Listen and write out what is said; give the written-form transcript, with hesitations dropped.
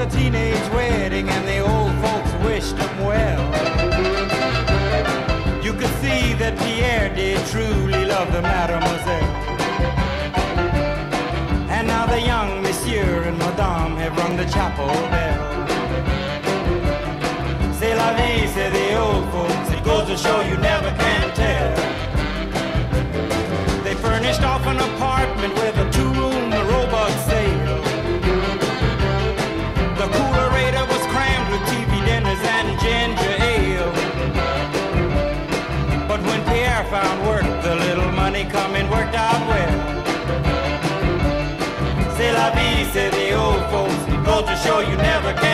a teenage wedding and the old folks wished him well. You could see that Pierre did truly love the mademoiselle. And now the young monsieur and madame have rung the chapel bell. C'est la vie, say the old folks, it goes to show you never can tell. They furnished off an apartment with a two-room robot sale. The coolerator was crammed with TV dinners and ginger ale. But when Pierre found work, the little money coming worked out well. C'est la vie, say the old folks, it goes to show you never can